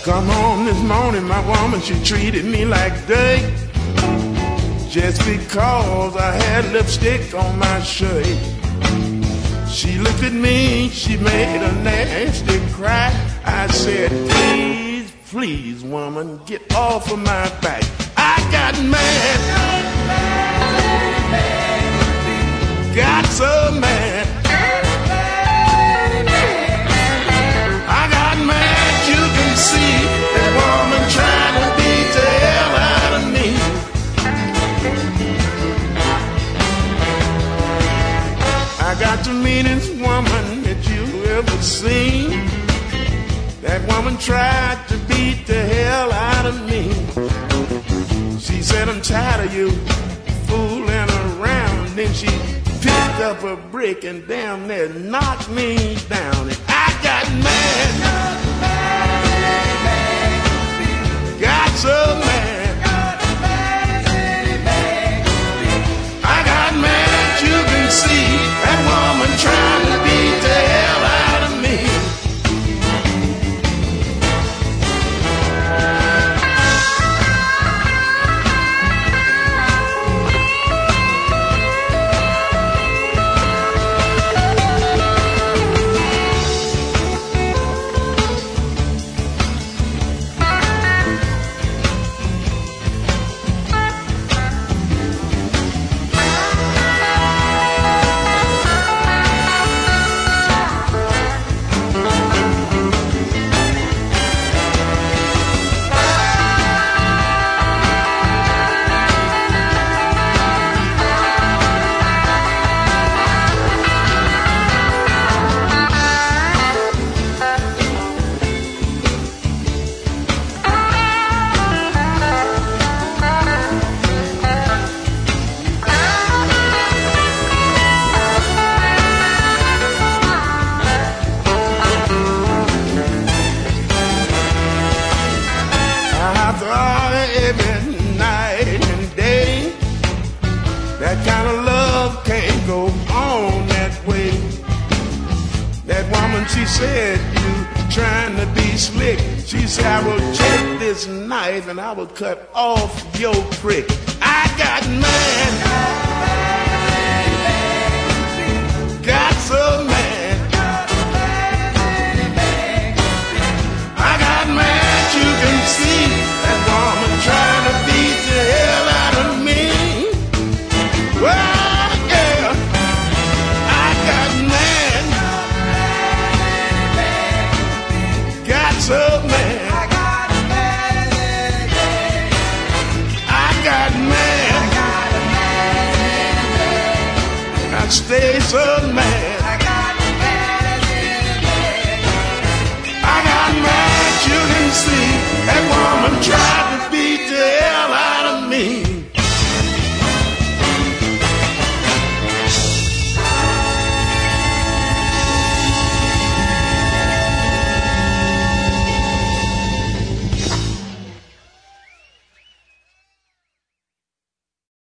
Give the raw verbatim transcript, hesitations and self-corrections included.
Come home this morning, my woman, she treated me like dirt. Just because I had lipstick on my shirt. She looked at me, she made a nasty cry. I said, please, please, woman, get off of my back. I got mad, got so mad. I got mad, you can see that woman trying to beat the hell out of me. I got the meanest woman that you ever seen. That woman tried to beat the hell out of me. She said, I'm tired of you fooling around. Then she picked up a brick and damn near knocked me down. And I got mad, got so mad. I got mad, you can see that woman trying to beat the hell out of me. She said, you trying to be slick. She said, I will take this knife and I will cut off your prick. I got mad, got so mad. I got mad, you can see that woman trying to beat the hell out of me. Well, yeah, I got mad, got so mad. I got mad. I got mad. I stay so mad.